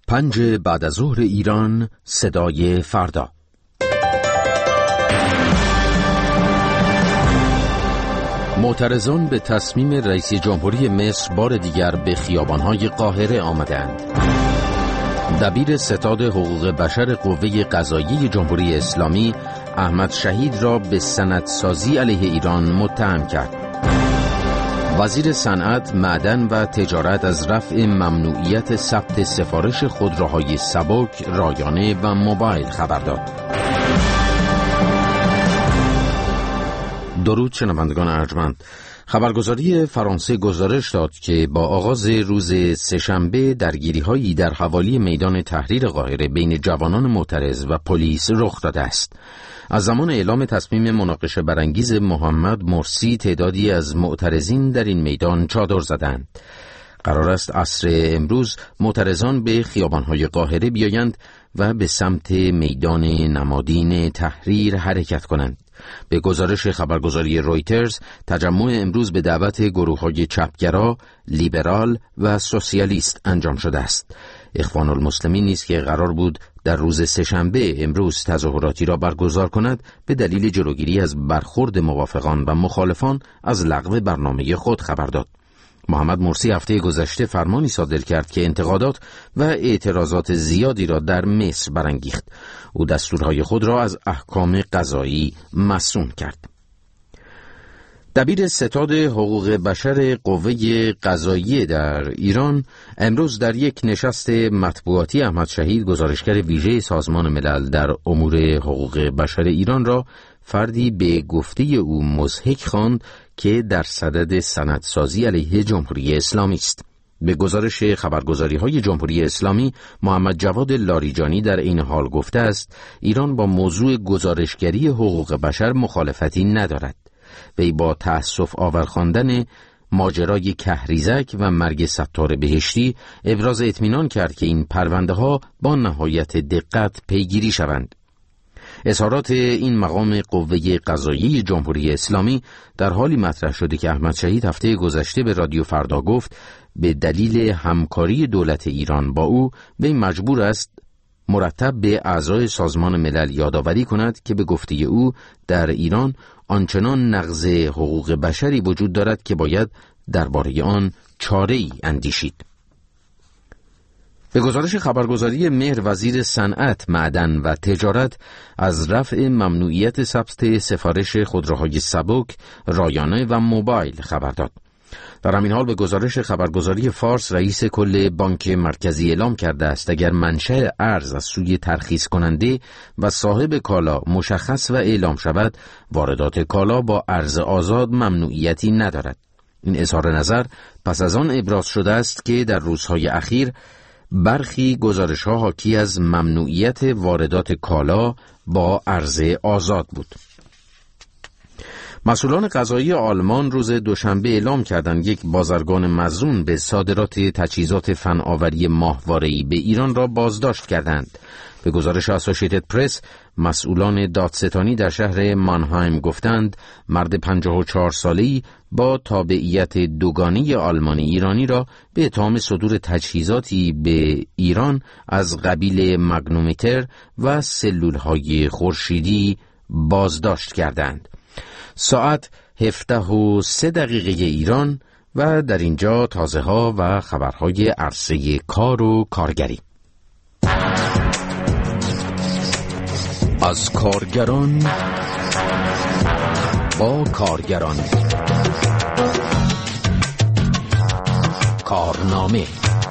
5 بعد از ظهر ایران، صدای فردا. معترضان به تصمیم رئیس جمهوری مصر بار دیگر به خیابان‌های قاهره آمدند. دبیر ستاد حقوق بشر قوه قضاییه جمهوری اسلامی احمد شهید را به سندسازی علیه ایران متهم کرد. وزیر صنعت، معدن و تجارت از رفع ممنوعیت ثبت سفارش خودروهای سبک، رایانه و موبایل خبر داد. درود شنوندگان ارجمند. خبرگزاری فرانسه گزارش داد که با آغاز روز سه‌شنبه درگیری‌هایی در حوالی میدان تحریر قاهره بین جوانان معترض و پلیس رخ داده است. از زمان اعلام تصمیم مناقشه برانگیز محمد مرسی تعدادی از معترضین در این میدان چادر زدند. قرار است عصر امروز معترضان به خیابان‌های قاهره بیایند و به سمت میدان نمادین تحریر حرکت کنند. به گزارش خبرگزاری رویترز، تجمع امروز به دعوت گروه‌های چپگرا، لیبرال و سوسیالیست انجام شده است. اخوان المسلمین نیز که قرار بود در روز سه‌شنبه امروز تظاهراتی را برگزار کند، به دلیل جلوگیری از برخورد موافقان و مخالفان از لغو برنامه خود خبر داد. محمد مرسی هفته گذشته فرمانی صادر کرد که انتقادات و اعتراضات زیادی را در مصر برانگیخت. او دستورهای خود را از احکام قضایی مصون کرد. دبیر ستاد حقوق بشر قوه قضاییه در ایران امروز در یک نشست مطبوعاتی احمد شهید، گزارشگر ویژه سازمان ملل در امور حقوق بشر ایران، را فردی به گفته او مضحک خواند که در صدد سندسازی علیه جمهوری اسلامی است. به گزارش خبرگزاری‌های جمهوری اسلامی، محمد جواد لاریجانی در این حال گفته است ایران با موضوع گزارشگری حقوق بشر مخالفتی ندارد. وی با تأسف آور خواندن ماجرای کهریزک و مرگ ستار بهشتی ابراز اطمینان کرد که این پرونده‌ها با نهایت دقت پیگیری شوند. اظهارات این مقام قوه قضاییه جمهوری اسلامی در حالی مطرح شده که احمد شهید هفته گذشته به رادیو فردا گفت به دلیل همکاری دولت ایران با او وی مجبور است مرتب به اعضای سازمان ملل یادآوری کند که به گفته او در ایران آنچنان نقض حقوق بشری وجود دارد که باید درباره آن چاره‌ای اندیشید. به گزارش خبرگزاری مهر، وزیر صنعت، معدن و تجارت از رفع ممنوعیت ثبت سفارش خودروهای سبک، رایانه و موبایل خبر داد. در همین حال به گزارش خبرگزاری فارس، رئیس کل بانک مرکزی اعلام کرده است اگر منشأ ارز از سوی ترخیص کننده و صاحب کالا مشخص و اعلام شود، واردات کالا با ارز آزاد ممنوعیتی ندارد. این اظهار نظر پس از آن ابراز شده است که در روزهای اخیر برخی گزارش‌ها حاکی از ممنوعیت واردات کالا با ارز آزاد بود. مسئولان قضایی آلمان روز دوشنبه اعلام کردند یک بازرگان مظنون به صادرات تجهیزات فناوری ماهواره‌ای به ایران را بازداشت کردند. به گزارش اسوسییتد پرس، مسئولان دادستانی در شهر مانهایم گفتند مرد 54 ساله‌ای با تابعیت دوگانه آلمانی ایرانی را به اتهام صدور تجهیزاتی به ایران از قبیل مگنومتر و سلولهای خورشیدی بازداشت کردند. ساعت 17:03 ایران و در اینجا تازه‌ها و خبرهای عرصه کار و کارگری. از کارگران با کارگران، کارنامه.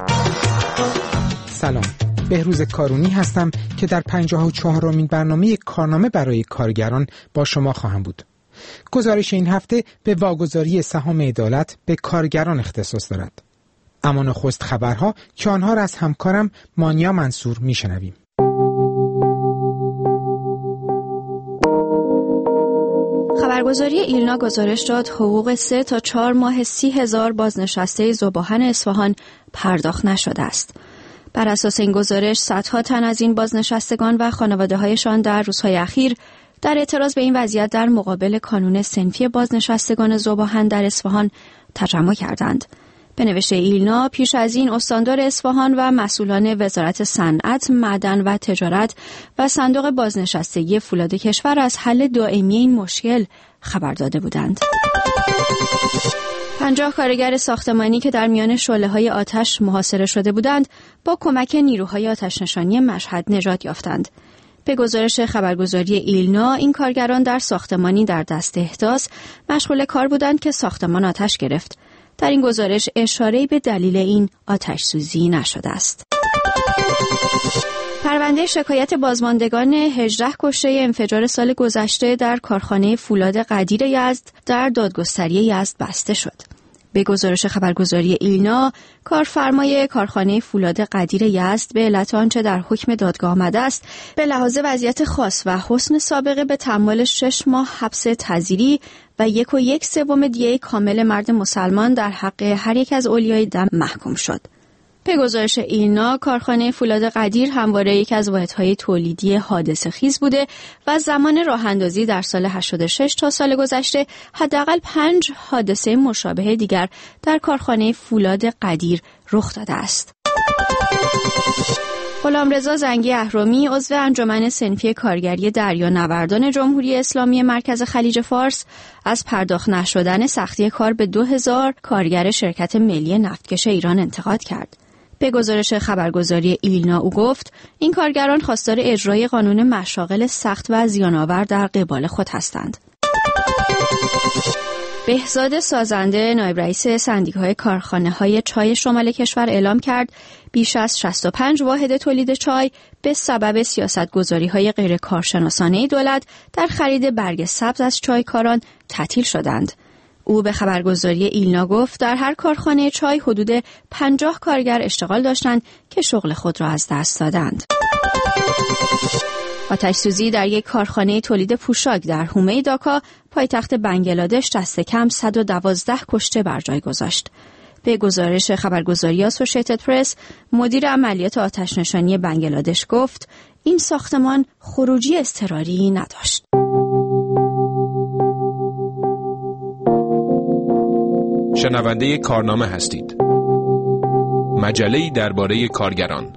سلام، بهروز کارونی هستم که در 54مین برنامه کارنامه برای کارگران با شما خواهم بود. گزارش این هفته به واگذاری سهام عدالت به کارگران اختصاص دارد. اما نخست خبرها که آنها را از همکارم مانیا منصور میشنویم. خبرگزاری ایلنا گزارش داد حقوق 3 تا 4 ماه 30,000 بازنشسته ذوباهن اصفهان پرداخت نشده است. بر اساس این گزارش صدها تن از این بازنشستگان و خانواده‌هایشان در روزهای اخیر در اعتراض به این وضعیت در مقابل کانون صنفی بازنشستگان ذوباهن در اصفهان تجمع کردند. به نوشته ایلنا، پیش از این استاندار اصفهان و مسئولان وزارت صنعت، معدن و تجارت و صندوق بازنشستگی فولاد کشور از حل دائمی این مشکل خبر داده بودند. 50 کارگر ساختمانی که در میان شعله‌های آتش محاصره شده بودند، با کمک نیروهای آتش‌نشانی مشهد نجات یافتند. به گزارش خبرگزاری ایلنا، این کارگران در ساختمانی در دست احداث مشغول کار بودند که ساختمان آتش گرفت. در این گزارش اشاره‌ای به دلیل این آتش سوزی نشده است. پرونده شکایت بازماندگان 18 کشته انفجار سال گذشته در کارخانه فولاد قدیر یزد در دادگستری یزد بسته شد. به گزارش خبرگزاری ایلنا، کارفرمای کارخانه فولاد قدیر یزد به علت آنچه در حکم دادگاه آمده است، به لحاظ وضعیت خاص و حسن سابقه به تحمل 6 ماه حبس تعزیری و 1.1 دیه کامل مرد مسلمان در حق هر یک از اولیای دم محکوم شد. به گزارش ایلنا، کارخانه فولاد قدیر همواره یک از واحدهای تولیدی حادثه خیز بوده و زمان راه اندازی در سال 86 تا سال گذشته حداقل 5 حادثه مشابه دیگر در کارخانه فولاد قدیر رخ داده است. غلامرضا زنگی اهرامی، عضو انجمن صنفی کارگری دریانوردان جمهوری اسلامی مرکز خلیج فارس، از پرداخت نشدن سختی کار به 2000 کارگر شرکت ملی نفتکش ایران انتقاد کرد. به گزارش خبرگزاری ایلنا او گفت این کارگران خواستار اجرای قانون مشاغل سخت و زیان‌آور در قبال خود هستند. بهزاد سازنده، نایب رئیس سندیکای کارخانه‌های چای شمال کشور، اعلام کرد بیش از 65 واحد تولید چای به سبب سیاست‌گذاری‌های غیر کارشناسانه دولت در خرید برگ سبز از چایکاران تعطیل شدند. او به خبرگزاری ایلنا گفت در هر کارخانه چای حدود 50 کارگر اشتغال داشتند که شغل خود را از دست دادند. آتش سوزی در یک کارخانه تولید پوشاک در حومه داکا، پایتخت بنگلادش، دست کم 112 کشته بر جای گذاشت. به گزارش خبرگزاری اسوسییتد پرس، مدیر عملیات آتش‌نشانی بنگلادش گفت این ساختمان خروجی اضطراری نداشت. شنونده کارنامه هستید. مجله‌ای درباره کارگران.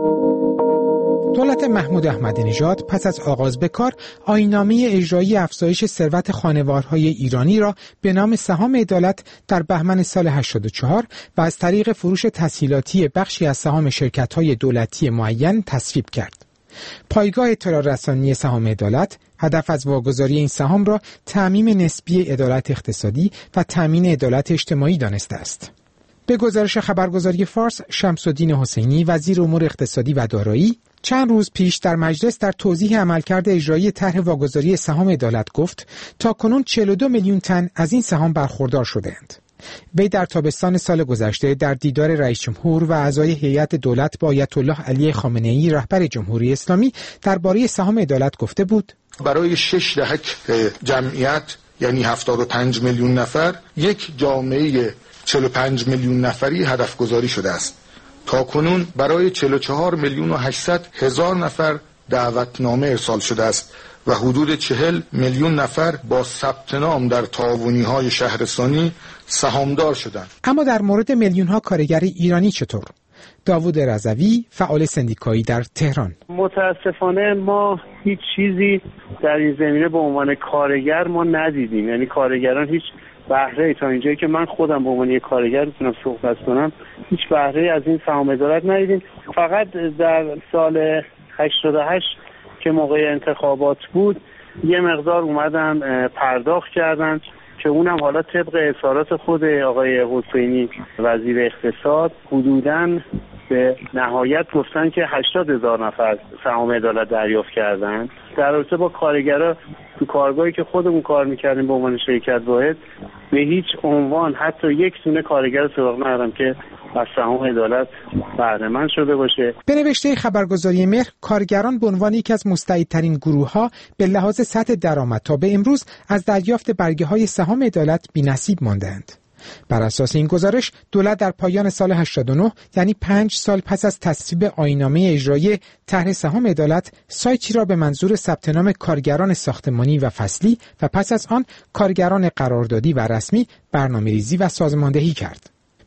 دولت محمود احمدی نژاد پس از آغاز به کار آیین‌نامه اجرایی افزایش ثروت خانوارهای ایرانی را به نام سهام عدالت در بهمن سال 84 و از طریق فروش تسهیلاتی بخشی از سهام شرکت‌های دولتی معین تصویب کرد. پایگاه اطلاع رسانی سهام عدالت هدف از واگذاری این سهام را تأمین نسبی عدالت اقتصادی و تأمین عدالت اجتماعی دانسته است. به گزارش خبرگزاری فارس، شمس‌الدین حسینی، وزیر امور اقتصادی و دارایی، چند روز پیش در مجلس در توضیح عملکرد اجرایی طرح واگذاری سهام عدالت گفت تاکنون 42 میلیون تن از این سهام برخوردار شده‌اند. وی در تابستان سال گذشته در دیدار رئیس جمهور و اعضای هیئت دولت با آیت الله علی خامنه‌ای رهبر جمهوری اسلامی درباره سهام عدالت گفته بود برای 6 دهک جمعیت یعنی 75 میلیون نفر یک جامعه 45 میلیون نفری هدف گذاری شده است. تاکنون برای 44 میلیون و 800 هزار نفر دعوتنامه ارسال شده است و حدود 40 میلیون نفر با ثبت نام در تعاونی‌های شهرستانی سهامدار شدند. اما در مورد میلیون‌ها کارگر ایرانی چطور؟ داوود رضوی، فعال سندیکایی در تهران: متاسفانه ما هیچ چیزی در این زمینه به عنوان کارگر ما ندیدیم. یعنی کارگران هیچ بهره، تا اینجایی که من خودم به عنوان یک کارگر بتونم صحبت کنم، هیچ بهره از این سهام عدالت ندیدیم. فقط در سال 88 که موقع انتخابات بود یه مقدار اومدن پرداخت کردن که اونم حالا طبق اظهارات خود آقای حسینی وزیر اقتصاد حدوداً به نهایت گفتن که 80,000 نفر سهام عدالت دریافت کردن. در رابطه با کارگرها تو کارگاهی که خودمون کار میکردیم به عنوان شرکت واحد به هیچ عنوان حتی یک دونه کارگر سراغ ندارم که از سهام عدالت بهره مند شده باشه. به نوشته خبرگزاری مهر، کارگران به عنوان یکی از مستعدترین گروه‌ها به لحاظ سطح درآمد تا به امروز از دریافت برگه‌های سهام عدالت بی‌نصیب مانده‌اند. بر اساس این گزارش، دولت در پایان سال 89 یعنی 5 سال پس از تصویب آیین‌نامه اجرایی طرح سهام عدالت، سایتی را به منظور ثبت نام کارگران ساختمانی و فصلی و پس از آن کارگران قراردادی و رسمی برنامه‌ریزی و سازماندهی کرد.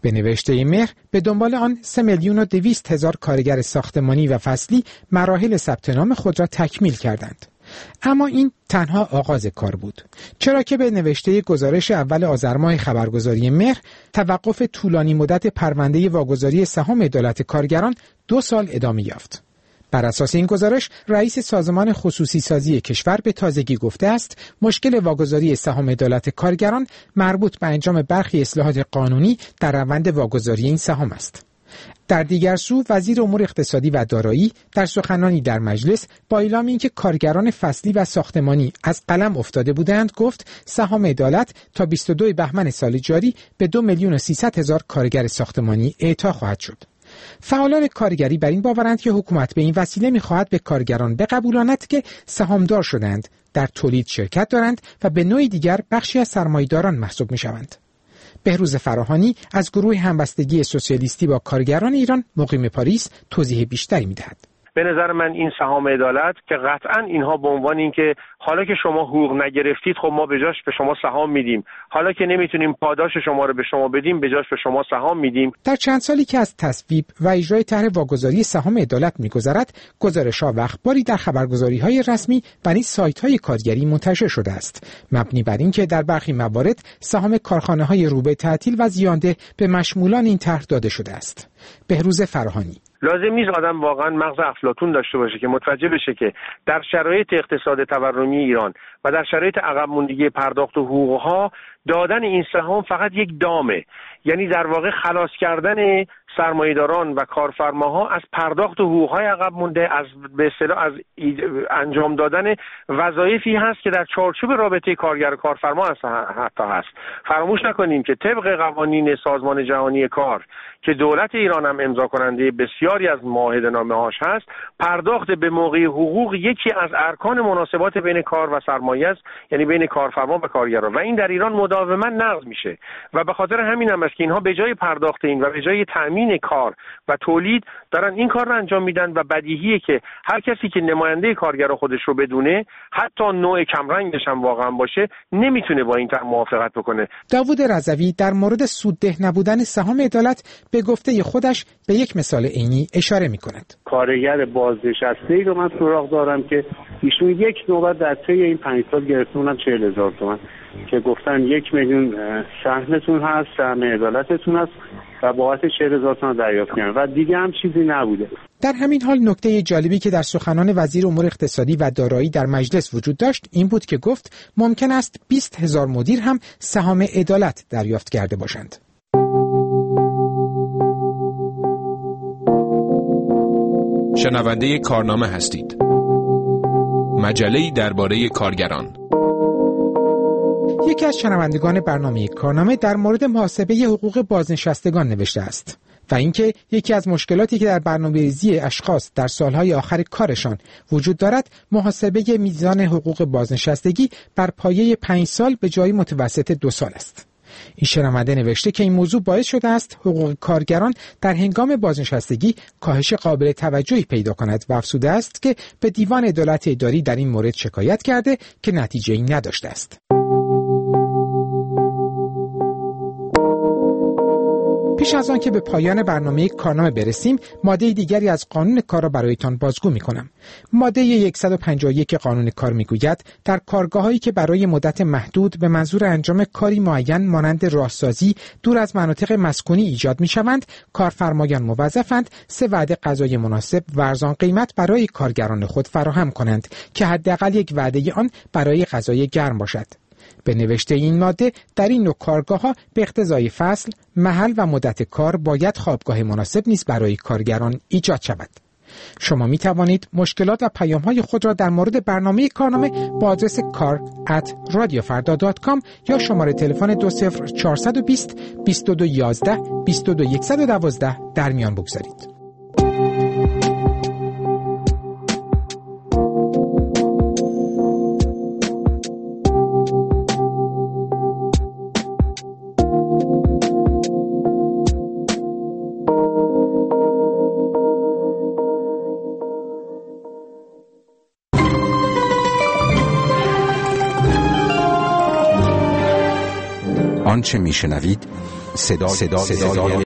به نوشته مهر به دنبال آن 3,200,000 کارگر ساختمانی و فصلی مراحل ثبت نام خود را تکمیل کردند. اما این تنها آغاز کار بود، چرا که به نوشته گزارش اول آذر ماه خبرگزاری مهر، توقف طولانی مدت پرونده واگذاری سهام عدالت کارگران 2 سال ادامه یافت. بر اساس این گزارش، رئیس سازمان خصوصی سازی کشور به تازگی گفته است مشکل واگذاری سهام عدالت کارگران مربوط به انجام برخی اصلاحات قانونی در روند واگذاری این سهام است. در دیگر سو، وزیر امور اقتصادی و دارایی در سخنرانی در مجلس با اعلام اینکه کارگران فصلی و ساختمانی از قلم افتاده بودند گفت سهام عدالت تا 22 بهمن سال جاری به 2,300,000 کارگر ساختمانی اعطا خواهد شد. فعالان کارگری بر این باورند که حکومت به این وسیله می‌خواهد به کارگران بقبولاند که سهامدار شدند، در تولید شرکت دارند و به نوعی دیگر بخشی از سرمایه‌داران محسوب می‌شوند. بهروز فراهانی از گروه همبستگی سوسیالیستی با کارگران ایران مقیم پاریس توضیح بیشتری می‌دهد. به نظر من این سهام عدالت که قطعاً اینها به عنوان اینکه حالا که شما حقوق نگرفتید خب ما به جاش به شما سهام میدیم، حالا که نمیتونیم پاداش شما رو به شما بدیم به جاش به شما سهام میدیم. در چند سالی که از تصویب و اجرای طرح واگذاری سهام عدالت میگذرد، گزارش‌ها و اخباری در خبرگزاری‌های رسمی و نیز سایت‌های کارگری منتشر شده است، مبنی بر اینکه در برخی موارد سهام کارخانه‌های رو به تعطیل و زیانده به مشمولان این طرح داده شده است. بهروز فراهانی: لازم نیست آدم واقعا مغز افلاطون داشته باشه که متوجه بشه که در شرایط اقتصاد تورمی ایران و در شرایط عقب ماندگی پرداخت حقوقها دادن این سهام فقط یک دامه، یعنی در واقع خلاص کردن سرمایه‌داران و کارفرماها از پرداخت حقوق‌های عقب مونده، از به اصطلاح از انجام دادن وظایفی هست که در چارچوب رابطه کارگر و کارفرما حتی هست. فراموش نکنیم که طبق قوانین سازمان جهانی کار که دولت ایران هم امضا کننده بسیاری از معاهده‌نامه‌هاش هست، پرداخت به موقع حقوق یکی از ارکان مناسبات بین کار و سرمایه است، یعنی بین کارفرما و کارگران، و این در ایران مداوما نقض میشه و به خاطر همین هم است که اینها به جای پرداخت این و به جای تأمین کار و تولید دارن این کار رو انجام میدن و بدیهیه که هر کسی که نماینده کارگر خودش رو بدونه، حتی نوع کمرنگش هم واقعا باشه، نمیتونه با این طرح موافقت بکنه. داوود رضوی در مورد سودده نبودن سهام عدالت به گفته خودش به یک مثال عینی اشاره میکند. کارگر بازنشسته‌ای رو من سراغ دارم که ایشون یک نوبت در طی این 5 سال گرفتونم 40,000 تومان که گفتن 1,000,000 سهمتون هست، سهم عدالتتون هست و بابت 40,000 تومان دریافت کردن و دیگه هم چیزی نبوده. در همین حال نکته جالبی که در سخنان وزیر امور اقتصادی و دارایی در مجلس وجود داشت این بود که گفت ممکن است 20,000 مدیر هم سهام عدالت دریافت کرده باشند. شنونده کارنامه هستید. مجله‌ای درباره کارگران. یکی از شنوندگان برنامه کارنامه در مورد محاسبه حقوق بازنشستگان نوشته است و اینکه یکی از مشکلاتی که در برنامه‌ریزی اشخاص در سالهای آخر کارشان وجود دارد، محاسبه میزان حقوق بازنشستگی بر پایه 5 سال به جای متوسط 2 سال است. این شنونده نوشته که این موضوع باعث شده است حقوق کارگران در هنگام بازنشستگی کاهش قابل توجهی پیدا کند و افزوده است که به دیوان عدالت اداری در این مورد شکایت کرده که نتیجه‌ای نداشته است. پیش از آن که به پایان برنامه کارنامه برسیم، ماده دیگری از قانون کار را برایتان بازگو می‌کنم. ماده 151 قانون کار می‌گوید در کارگاه‌هایی که برای مدت محدود به منظور انجام کاری معین مانند راهسازی دور از مناطق مسکونی ایجاد می‌شوند، کارفرمایان موظفند 3 وعده غذای مناسب و ارزان قیمت برای کارگران خود فراهم کنند که حداقل 1 وعده آن برای غذای گرم باشد. به نوشته این ماده در این نوع کارگاه‌ها به اقتضای فصل، محل و مدت کار باید خوابگاه مناسب نیز برای کارگران ایجاد شود. شما می توانید مشکلات و پیام‌های خود را در مورد برنامه کارنامه با آدرس kar@radiofarda.com یا شماره تلفن 20420 2211 22112 در میان بگذارید. آنچه میشنوید صدای